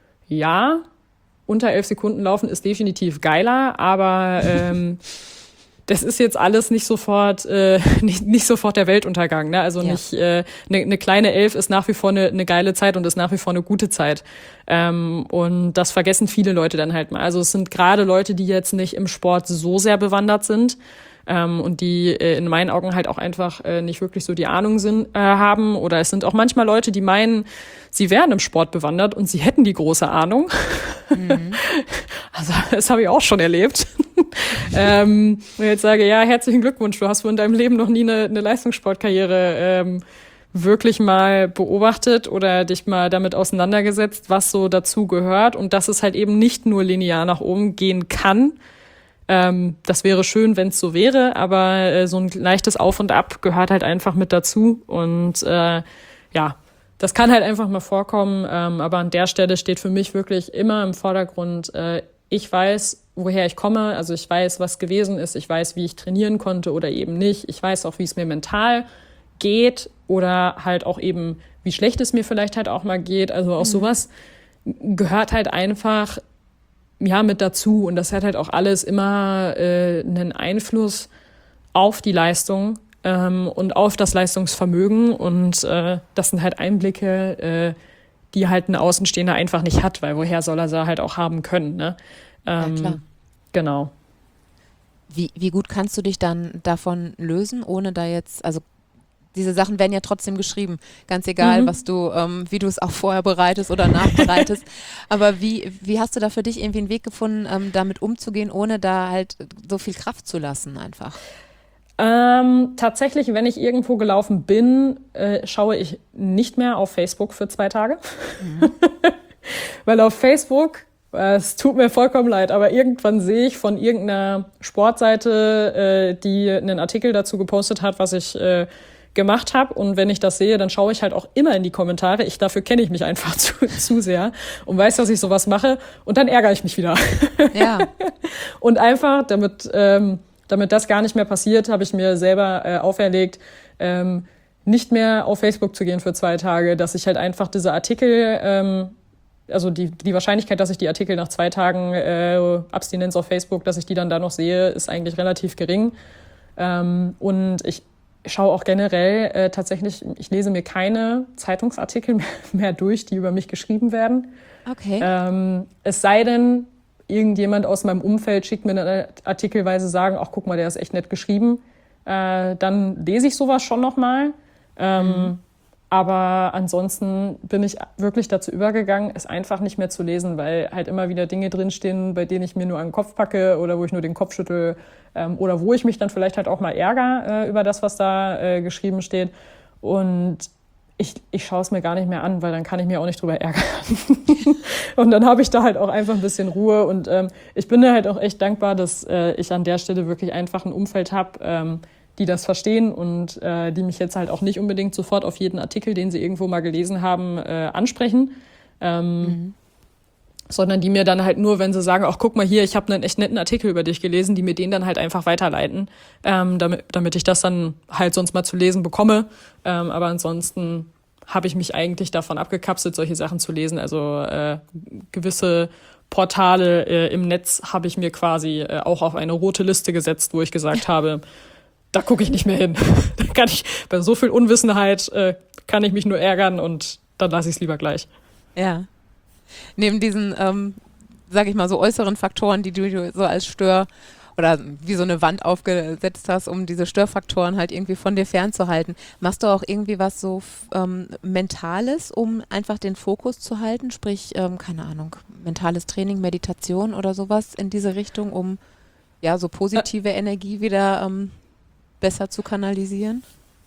ja, unter elf Sekunden laufen ist definitiv geiler, aber ähm, das ist jetzt alles nicht sofort äh, nicht, nicht sofort der Weltuntergang. Ne? Also ja. nicht äh, ne, ne kleine Elf ist nach wie vor eine ne geile Zeit und ist nach wie vor eine gute Zeit. Ähm, und das vergessen viele Leute dann halt mal. Also es sind gerade Leute, die jetzt nicht im Sport so sehr bewandert sind ähm, und die äh, in meinen Augen halt auch einfach äh, nicht wirklich so die Ahnung sind, äh, haben. Oder es sind auch manchmal Leute, die meinen, sie wären im Sport bewandert und sie hätten die große Ahnung. Mhm. Also das habe ich auch schon erlebt. ähm, und jetzt sage, ja, herzlichen Glückwunsch, du hast wohl in deinem Leben noch nie eine, eine Leistungssportkarriere ähm, wirklich mal beobachtet oder dich mal damit auseinandergesetzt, was so dazu gehört und dass es halt eben nicht nur linear nach oben gehen kann. Ähm, das wäre schön, wenn es so wäre, aber äh, so ein leichtes Auf und Ab gehört halt einfach mit dazu und äh, ja, das kann halt einfach mal vorkommen, ähm, aber an der Stelle steht für mich wirklich immer im Vordergrund, äh, ich weiß, woher ich komme, also ich weiß, was gewesen ist, ich weiß, wie ich trainieren konnte oder eben nicht, ich weiß auch, wie es mir mental geht oder halt auch eben, wie schlecht es mir vielleicht halt auch mal geht, also auch mhm. sowas gehört halt einfach ja mit dazu und das hat halt auch alles immer äh, einen Einfluss auf die Leistung, ähm, und auf das Leistungsvermögen. Und äh, das sind halt Einblicke, äh, die halt ein Außenstehender einfach nicht hat, weil woher soll er sie halt auch haben können, ne? Ähm, Ja, klar. Genau. Wie, wie gut kannst du dich dann davon lösen, ohne da jetzt, also diese Sachen werden ja trotzdem geschrieben, ganz egal, Mhm. was du, ähm, wie du es auch vorher bereitest oder nachbereitest. Aber wie, wie hast du da für dich irgendwie einen Weg gefunden, ähm, damit umzugehen, ohne da halt so viel Kraft zu lassen einfach? Ähm, tatsächlich, wenn ich irgendwo gelaufen bin, äh, schaue ich nicht mehr auf Facebook für zwei Tage. Weil auf Facebook, äh, es tut mir vollkommen leid, aber irgendwann sehe ich von irgendeiner Sportseite, äh, die einen Artikel dazu gepostet hat, was ich äh, gemacht habe. Und wenn ich das sehe, dann schaue ich halt auch immer in die Kommentare. Ich, dafür kenne ich mich einfach zu, zu sehr und weiß, dass ich sowas mache. Und dann ärgere ich mich wieder. Ja, Und einfach, damit, ähm, damit das gar nicht mehr passiert, habe ich mir selber äh, auferlegt, ähm, nicht mehr auf Facebook zu gehen für zwei Tage, dass ich halt einfach diese Artikel, ähm, also die, die Wahrscheinlichkeit, dass ich die Artikel nach zwei Tagen äh, Abstinenz auf Facebook, dass ich die dann da noch sehe, ist eigentlich relativ gering. Ähm, und ich schaue auch generell äh, tatsächlich, ich lese mir keine Zeitungsartikel mehr, mehr durch, die über mich geschrieben werden. okay. Ähm, es sei denn, irgendjemand aus meinem Umfeld schickt mir eine artikelweise sagen, ach guck mal, der ist echt nett geschrieben. Äh, dann lese ich sowas schon nochmal. Ähm, mhm. Aber ansonsten bin ich wirklich dazu übergegangen, es einfach nicht mehr zu lesen, weil halt immer wieder Dinge drinstehen, bei denen ich mir nur an den Kopf packe oder wo ich nur den Kopf schüttel ähm, oder wo ich mich dann vielleicht halt auch mal ärgere äh, über das, was da äh, geschrieben steht. Und ich, ich schaue es mir gar nicht mehr an, weil dann kann ich mir auch nicht drüber ärgern. Und dann habe ich da halt auch einfach ein bisschen Ruhe. Und ähm, ich bin da halt auch echt dankbar, dass äh, ich an der Stelle wirklich einfach ein Umfeld habe, ähm, die das verstehen und äh, die mich jetzt halt auch nicht unbedingt sofort auf jeden Artikel, den sie irgendwo mal gelesen haben, äh, ansprechen. Ähm, mhm. Sondern die mir dann halt nur, wenn sie sagen, ach guck mal hier, ich habe einen echt netten Artikel über dich gelesen, die mir den dann halt einfach weiterleiten, ähm, damit, damit ich das dann halt sonst mal zu lesen bekomme. Ähm, aber ansonsten habe ich mich eigentlich davon abgekapselt, solche Sachen zu lesen. Also äh, gewisse Portale äh, im Netz habe ich mir quasi äh, auch auf eine rote Liste gesetzt, wo ich gesagt habe, da gucke ich nicht mehr hin. Da kann ich, bei so viel Unwissenheit äh, kann ich mich nur ärgern und dann lasse ich es lieber gleich. Ja. Neben diesen, ähm, sag ich mal, so äußeren Faktoren, die du so als Stör- oder wie so eine Wand aufgesetzt hast, um diese Störfaktoren halt irgendwie von dir fernzuhalten, machst du auch irgendwie was so ähm, Mentales, um einfach den Fokus zu halten? Sprich, ähm, keine Ahnung, mentales Training, Meditation oder sowas in diese Richtung, um ja so positive äh, Energie wieder ähm, besser zu kanalisieren?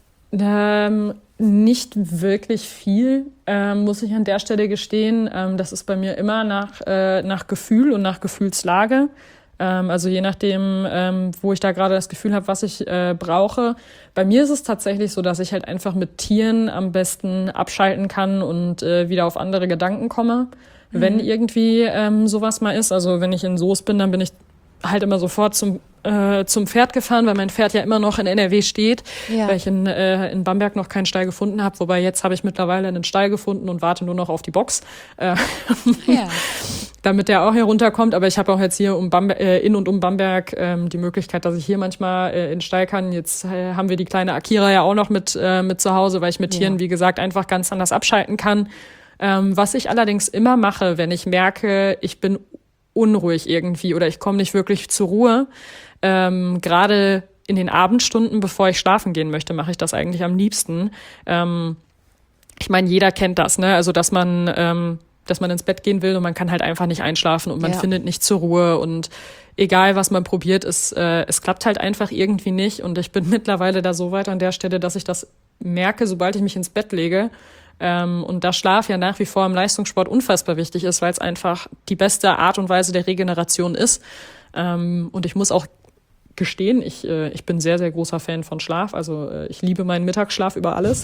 Ähm, nicht wirklich viel, ähm, muss ich an der Stelle gestehen. Ähm, das ist bei mir immer nach, äh, nach Gefühl und nach Gefühlslage. Ähm, also je nachdem, ähm, wo ich da gerade das Gefühl habe, was ich äh, brauche. Bei mir ist es tatsächlich so, dass ich halt einfach mit Tieren am besten abschalten kann und äh, wieder auf andere Gedanken komme, mhm. wenn irgendwie ähm, sowas mal ist. Also wenn ich in Soest bin, dann bin ich halt immer sofort zum äh, zum Pferd gefahren, weil mein Pferd ja immer noch in N R W steht, ja. weil ich in, äh, in Bamberg noch keinen Stall gefunden habe. Wobei jetzt habe ich mittlerweile einen Stall gefunden und warte nur noch auf die Box, äh, ja. damit der auch hier runterkommt. Aber ich habe auch jetzt hier um Bamberg, äh, in und um Bamberg ähm, die Möglichkeit, dass ich hier manchmal äh, in den Stall kann. Jetzt äh, haben wir die kleine Akira ja auch noch mit, äh, mit zu Hause, weil ich mit ja. Tieren, wie gesagt, einfach ganz anders abschalten kann. Ähm, was ich allerdings immer mache, wenn ich merke, ich bin unruhig irgendwie oder ich komme nicht wirklich zur Ruhe. Ähm, gerade in den Abendstunden, bevor ich schlafen gehen möchte, mache ich das eigentlich am liebsten. Ähm, ich meine, jeder kennt das, ne? Also dass man, ähm, dass man ins Bett gehen will und man kann halt einfach nicht einschlafen und man ja. findet nicht zur Ruhe und egal, was man probiert, es, äh, es klappt halt einfach irgendwie nicht. Und ich bin mittlerweile da so weit an der Stelle, dass ich das merke, sobald ich mich ins Bett lege. Ähm, und da Schlaf ja nach wie vor im Leistungssport unfassbar wichtig ist, weil es einfach die beste Art und Weise der Regeneration ist. Ähm, und ich muss auch gestehen, ich, äh, ich bin sehr, sehr großer Fan von Schlaf. Also äh, ich liebe meinen Mittagsschlaf über alles.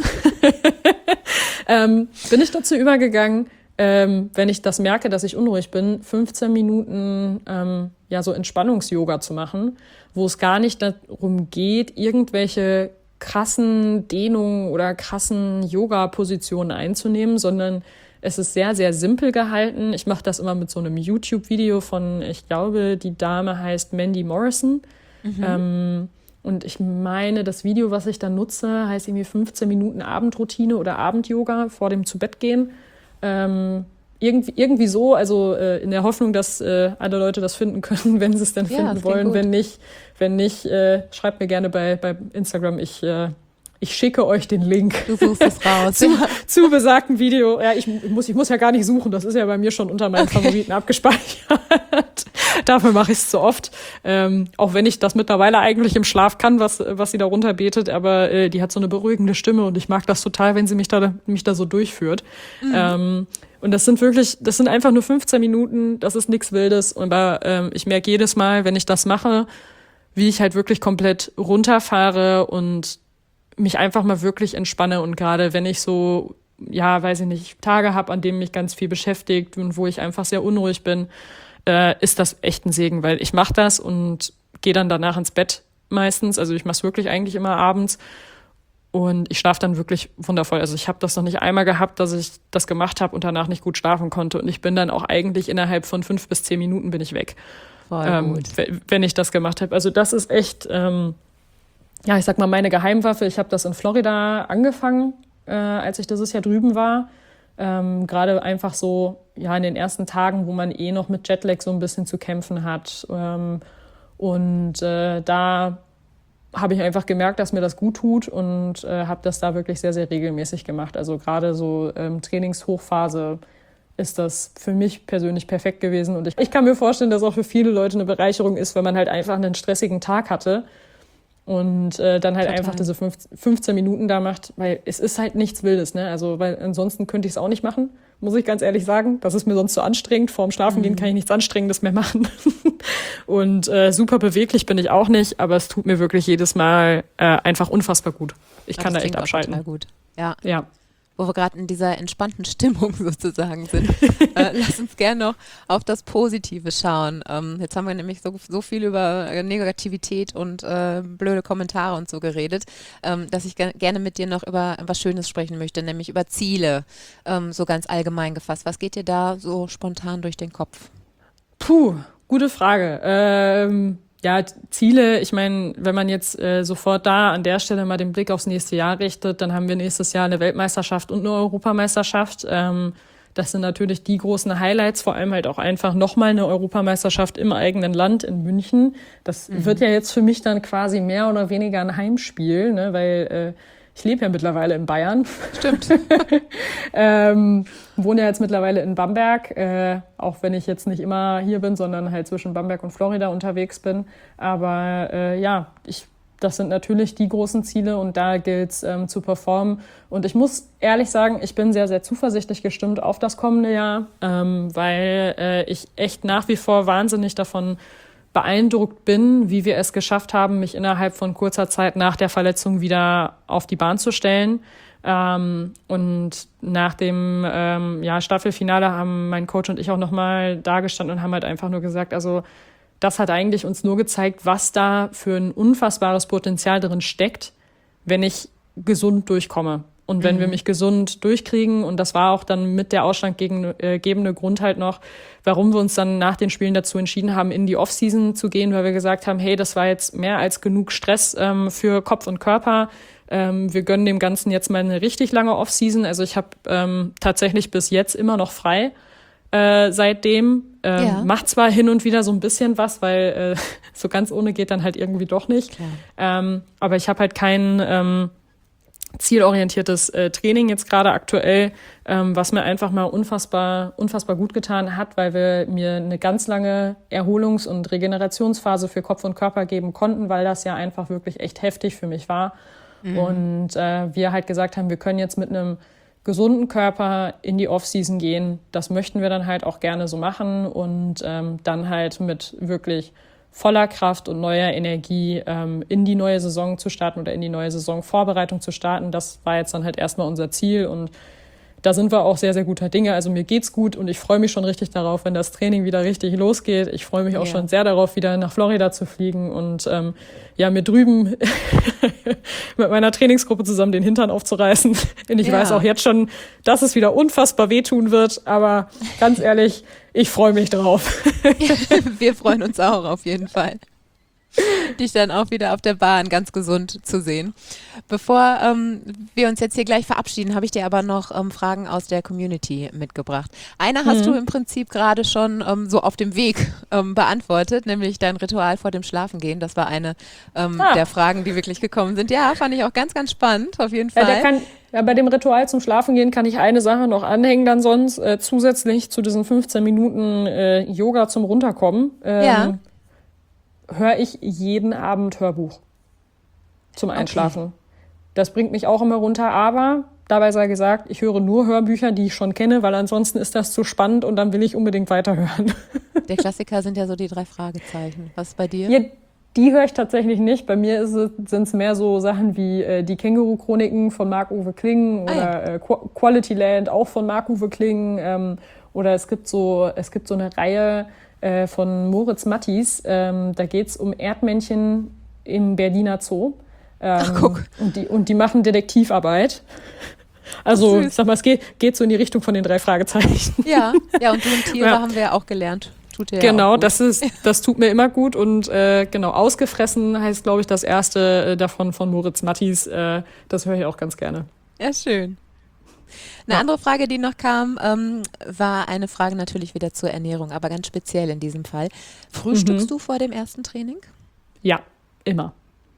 ähm, bin ich dazu übergegangen, ähm, wenn ich das merke, dass ich unruhig bin, fünfzehn Minuten ähm, ja so Entspannungs-Yoga zu machen, wo es gar nicht darum geht, irgendwelche krassen Dehnungen oder krassen Yoga-Positionen einzunehmen, sondern es ist sehr, sehr simpel gehalten. Ich mache das immer mit so einem YouTube-Video von, ich glaube, die Dame heißt Mandy Morrison. Mhm. Ähm, Und ich meine, das Video, was ich da nutze, heißt irgendwie fünfzehn Minuten Abendroutine oder Abend-Yoga vor dem Zubettgehen. Ähm, irgendwie, irgendwie so, also äh, in der Hoffnung, dass äh, alle Leute das finden können, wenn sie es denn Ja, finden das klingt wollen. gut. Wenn nicht, wenn nicht, äh, schreibt mir gerne bei, bei Instagram. Ich, äh, ich schicke euch den Link Du suchst es raus. zu, zu besagten Video. Ja, ich muss, ich muss ja gar nicht suchen. Das ist ja bei mir schon unter meinen Okay. Favoriten abgespeichert. Dafür mache ich es zu oft. Ähm, auch wenn ich das mittlerweile eigentlich im Schlaf kann, was, was sie da runterbetet. Aber äh, die hat so eine beruhigende Stimme und ich mag das total, wenn sie mich da, mich da so durchführt. Mhm. Ähm, und das sind wirklich, das sind einfach nur fünfzehn Minuten. Das ist nichts Wildes. Und aber, ähm, ich merke jedes Mal, wenn ich das mache, wie ich halt wirklich komplett runterfahre und mich einfach mal wirklich entspanne. Und gerade wenn ich so, ja, weiß ich nicht, Tage habe, an denen mich ganz viel beschäftigt und wo ich einfach sehr unruhig bin, äh, ist das echt ein Segen, weil ich mache das und gehe dann danach ins Bett meistens. Also ich mache es wirklich eigentlich immer abends und ich schlafe dann wirklich wundervoll. Also ich habe das noch nicht einmal gehabt, dass ich das gemacht habe und danach nicht gut schlafen konnte. Und ich bin dann auch eigentlich innerhalb von fünf bis zehn Minuten bin ich weg, Voll ähm, gut. wenn ich das gemacht habe. Also das ist echt... Ähm, ja, ich sag mal, meine Geheimwaffe. Ich habe das in Florida angefangen, äh, als ich dieses Jahr drüben war. Ähm, Gerade einfach so, ja, in den ersten Tagen, wo man eh noch mit Jetlag so ein bisschen zu kämpfen hat. Ähm, und äh, da habe ich einfach gemerkt, dass mir das gut tut und äh, habe das da wirklich sehr, sehr regelmäßig gemacht. Also gerade so ähm, Trainingshochphase ist das für mich persönlich perfekt gewesen. Und ich, ich kann mir vorstellen, dass auch für viele Leute eine Bereicherung ist, wenn man halt einfach einen stressigen Tag hatte. Und äh, dann halt Total. einfach diese fünfzehn Minuten da macht, weil es ist halt nichts Wildes, ne? Also, weil ansonsten könnte ich es auch nicht machen, muss ich ganz ehrlich sagen. Das ist mir sonst zu anstrengend. Vorm Schlafengehen Mhm. kann ich nichts Anstrengendes mehr machen. Und äh, super beweglich bin ich auch nicht, aber es tut mir wirklich jedes Mal äh, einfach unfassbar gut. Ich Ah, kann das da echt klingt auch abschalten. Total gut. Ja. Ja. Wo wir gerade in dieser entspannten Stimmung sozusagen sind. äh, lass uns gerne noch auf das Positive schauen. Ähm, jetzt haben wir nämlich so, so viel über äh, Negativität und äh, blöde Kommentare und so geredet, ähm, dass ich ge- gerne mit dir noch über was Schönes sprechen möchte, nämlich über Ziele, ähm, so ganz allgemein gefasst. Was geht dir da so spontan durch den Kopf? Puh, gute Frage. Ähm, ja, Ziele, ich meine, wenn man jetzt äh, sofort da an der Stelle mal den Blick aufs nächste Jahr richtet, dann haben wir nächstes Jahr eine Weltmeisterschaft und eine Europameisterschaft. Ähm, das sind natürlich die großen Highlights, vor allem halt auch einfach nochmal eine Europameisterschaft im eigenen Land in München. Das mhm. wird ja jetzt für mich dann quasi mehr oder weniger ein Heimspiel, ne, weil äh, ich lebe ja mittlerweile in Bayern. Stimmt. ähm, wohne ja jetzt mittlerweile in Bamberg, äh, auch wenn ich jetzt nicht immer hier bin, sondern halt zwischen Bamberg und Florida unterwegs bin. Aber äh, ja, ich, das sind natürlich die großen Ziele und da gilt es ähm, zu performen. Und ich muss ehrlich sagen, ich bin sehr, sehr zuversichtlich gestimmt auf das kommende Jahr, ähm, weil äh, ich echt nach wie vor wahnsinnig davon beeindruckt bin, wie wir es geschafft haben, mich innerhalb von kurzer Zeit nach der Verletzung wieder auf die Bahn zu stellen. Ähm, und nach dem ähm, ja, Staffelfinale haben mein Coach und ich auch nochmal dagestanden und haben halt einfach nur gesagt, also das hat eigentlich uns nur gezeigt, was da für ein unfassbares Potenzial drin steckt, wenn ich gesund durchkomme. Und wenn mhm. wir mich gesund durchkriegen, und das war auch dann mit der ausschlaggebende Grund halt noch, warum wir uns dann nach den Spielen dazu entschieden haben, in die Offseason zu gehen, weil wir gesagt haben, hey, das war jetzt mehr als genug Stress ähm, für Kopf und Körper. Ähm, wir gönnen dem Ganzen jetzt mal eine richtig lange Offseason. Also ich habe ähm, tatsächlich bis jetzt immer noch frei äh, seitdem. Ähm, Ja. Macht zwar hin und wieder so ein bisschen was, weil äh, so ganz ohne geht dann halt irgendwie doch nicht. Klar. Ähm, aber ich habe halt keinen... Ähm, zielorientiertes äh, Training jetzt gerade aktuell, ähm, was mir einfach mal unfassbar, unfassbar gut getan hat, weil wir mir eine ganz lange Erholungs- und Regenerationsphase für Kopf und Körper geben konnten, weil das ja einfach wirklich echt heftig für mich war. Mhm. Und äh, wir halt gesagt haben, wir können jetzt mit einem gesunden Körper in die Offseason gehen. Das möchten wir dann halt auch gerne so machen und ähm, dann halt mit wirklich voller Kraft und neuer Energie ähm, in die neue Saison zu starten oder in die neue Saisonvorbereitung zu starten. Das war jetzt dann halt erstmal unser Ziel und da sind wir auch sehr, sehr guter Dinge. Also mir geht's gut und ich freue mich schon richtig darauf, wenn das Training wieder richtig losgeht. Ich freue mich auch Ja. schon sehr darauf, wieder nach Florida zu fliegen und ähm, ja, mir drüben mit meiner Trainingsgruppe zusammen den Hintern aufzureißen. Und ich Ja. weiß auch jetzt schon, dass es wieder unfassbar wehtun wird, aber ganz ehrlich, ich freue mich drauf. Wir freuen uns auch auf jeden Fall. dich dann auch wieder auf der Bahn ganz gesund zu sehen. Bevor ähm, wir uns jetzt hier gleich verabschieden, habe ich dir aber noch ähm, Fragen aus der Community mitgebracht. Eine hast Mhm. du im Prinzip gerade schon ähm, so auf dem Weg ähm, beantwortet, nämlich dein Ritual vor dem Schlafengehen. Das war eine ähm, Ah. der Fragen, die wirklich gekommen sind. Ja, fand ich auch ganz, ganz spannend, auf jeden Fall. Ja, der kann, ja, bei dem Ritual zum Schlafengehen kann ich eine Sache noch anhängen dann sonst, äh, zusätzlich zu diesen fünfzehn Minuten äh, Yoga zum Runterkommen. Ähm, Ja. höre ich jeden Abend Hörbuch zum Einschlafen. Das bringt mich auch immer runter, aber dabei sei gesagt, ich höre nur Hörbücher, die ich schon kenne, weil ansonsten ist das zu spannend und dann will ich unbedingt weiterhören. Der Klassiker sind ja so die drei Fragezeichen. Was ist bei dir? Ja, die höre ich tatsächlich nicht. Bei mir sind es mehr so Sachen wie äh, die Känguru-Chroniken von Marc-Uwe Kling Ah, oder ja. äh, Qu- Quality Land auch von Marc-Uwe Kling. Ähm, oder es gibt so, es gibt so eine Reihe äh, von Moritz Mattis. Ähm, da geht es um Erdmännchen im Berliner Zoo. Ähm, Ach, guck. Und die, und die machen Detektivarbeit. Also, Süß. ich sag mal, es geht, geht so in die Richtung von den drei Fragezeichen. Ja, ja, und du und Tiere Ja. haben wir ja auch gelernt. Tut dir ja Genau, auch gut. das ist, das tut mir immer gut und äh, genau, ausgefressen heißt, glaube ich, das erste äh, davon von Moritz Mattis. Äh, das höre ich auch ganz gerne. Ja, schön. Eine Ja. andere Frage, die noch kam, ähm, war eine Frage natürlich wieder zur Ernährung, aber ganz speziell in diesem Fall. Frühstückst Mhm. du vor dem ersten Training? Ja, immer.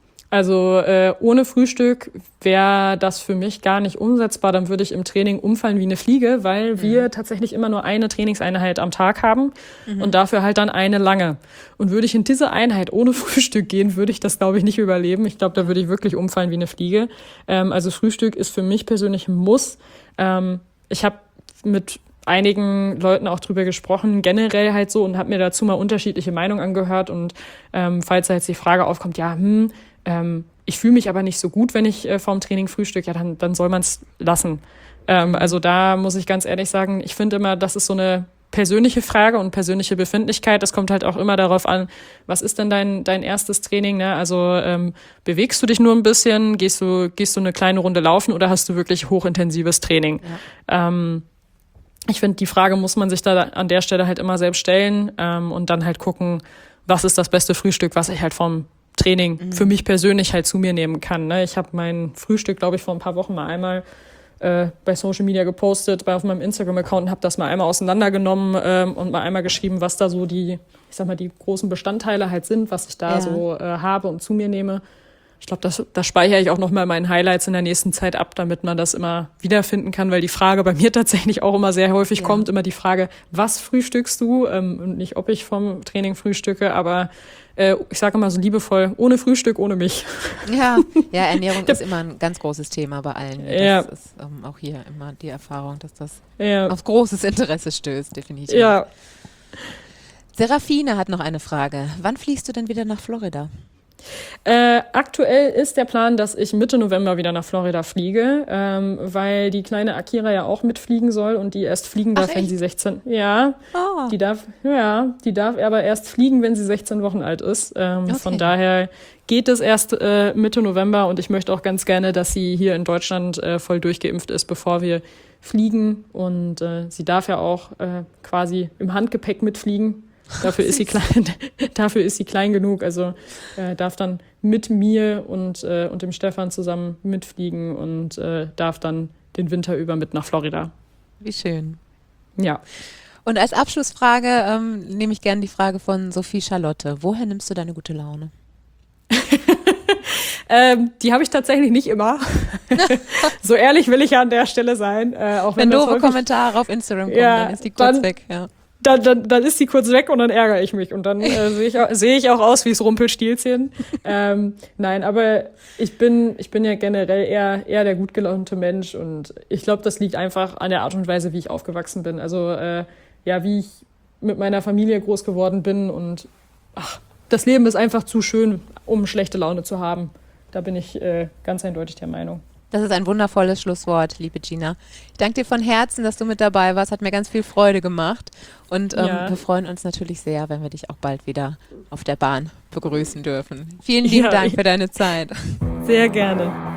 Also äh, ohne Frühstück wäre das für mich gar nicht umsetzbar. Dann würde ich im Training umfallen wie eine Fliege, weil wir tatsächlich immer nur eine Trainingseinheit am Tag haben und dafür halt dann eine lange. Und würde ich in diese Einheit ohne Frühstück gehen, würde ich das, glaube ich, nicht überleben. Ich glaube, da würde ich wirklich umfallen wie eine Fliege. Ähm, also Frühstück ist für mich persönlich ein Muss. Ähm, ich habe mit einigen Leuten auch drüber gesprochen, generell halt so, und habe mir dazu mal unterschiedliche Meinungen angehört. Und ähm, falls da jetzt die Frage aufkommt, ja, hm, ähm, ich fühle mich aber nicht so gut, wenn ich äh, vorm Training frühstücke, ja, dann, dann soll man es lassen. Ähm, also da muss ich ganz ehrlich sagen, ich finde immer, das ist so eine persönliche Frage und persönliche Befindlichkeit. Das kommt halt auch immer darauf an, was ist denn dein, dein erstes Training? Ne? Also ähm, bewegst du dich nur ein bisschen, gehst du, gehst du eine kleine Runde laufen oder hast du wirklich hochintensives Training? Ja. Ähm, ich finde, die Frage muss man sich da an der Stelle halt immer selbst stellen ähm, und dann halt gucken, was ist das beste Frühstück, was ich halt vom Training mhm. für mich persönlich halt zu mir nehmen kann. Ne? Ich habe mein Frühstück, glaube ich, vor ein paar Wochen mal einmal äh, bei Social Media gepostet, bei auf meinem Instagram-Account und habe das mal einmal auseinandergenommen ähm, und mal einmal geschrieben, was da so die, ich sag mal, die großen Bestandteile halt sind, was ich da Ja. so äh, habe und zu mir nehme. Ich glaube, das, das speichere ich auch noch mal in meinen Highlights in der nächsten Zeit ab, damit man das immer wiederfinden kann, weil die Frage bei mir tatsächlich auch immer sehr häufig Ja. kommt, immer die Frage, was frühstückst du? Ähm, und nicht, ob ich vom Training frühstücke, aber äh, ich sage immer so liebevoll, ohne Frühstück, ohne mich. Ja, ja, Ernährung ist immer ein ganz großes Thema bei allen. Das Ja. ist ähm, auch hier immer die Erfahrung, dass das Ja, auf großes Interesse stößt, definitiv. ja. Serafine hat noch eine Frage. Wann fliegst du denn wieder nach Florida? Äh, aktuell ist der Plan, dass ich Mitte November wieder nach Florida fliege, ähm, weil die kleine Akira ja auch mitfliegen soll und die erst fliegen darf, Ach, wenn echt? sie sechzehn, ja, Oh. die darf, ja, die darf aber erst fliegen, wenn sie sechzehn Wochen alt ist. Ähm, Okay. Von daher geht es erst äh, Mitte November und ich möchte auch ganz gerne, dass sie hier in Deutschland äh, voll durchgeimpft ist, bevor wir fliegen und äh, sie darf ja auch äh, quasi im Handgepäck mitfliegen. Dafür ist sie klein, dafür ist sie klein genug, also äh, darf dann mit mir und, äh, und dem Stefan zusammen mitfliegen und äh, darf dann den Winter über mit nach Florida. Wie schön. Ja. Und als Abschlussfrage ähm, nehme ich gerne die Frage von Sophie Charlotte. Woher nimmst du deine gute Laune? Ähm, die habe ich tatsächlich nicht immer. So ehrlich will ich ja an der Stelle sein. Äh, auch wenn Wenn das doofe häufig- Kommentare auf Instagram kommen, Ja, dann ist die kurz dann- weg. Ja. Dann, dann, dann ist sie kurz weg und dann ärgere ich mich. Und dann äh, sehe ich, auch- sehe ich auch aus wie das Rumpelstilzchen. ähm, nein, aber ich bin, ich bin ja generell eher, eher der gut gelaunte Mensch. Und ich glaube, das liegt einfach an der Art und Weise, wie ich aufgewachsen bin. Also äh, ja, wie ich mit meiner Familie groß geworden bin. Und ach, das Leben ist einfach zu schön, um schlechte Laune zu haben. Da bin ich äh, ganz eindeutig der Meinung. Das ist ein wundervolles Schlusswort, liebe Gina. Ich danke dir von Herzen, dass du mit dabei warst. Hat mir ganz viel Freude gemacht. Und ähm, Ja. wir freuen uns natürlich sehr, wenn wir dich auch bald wieder auf der Bahn begrüßen dürfen. Vielen lieben Ja, Dank ich- für deine Zeit. Sehr gerne.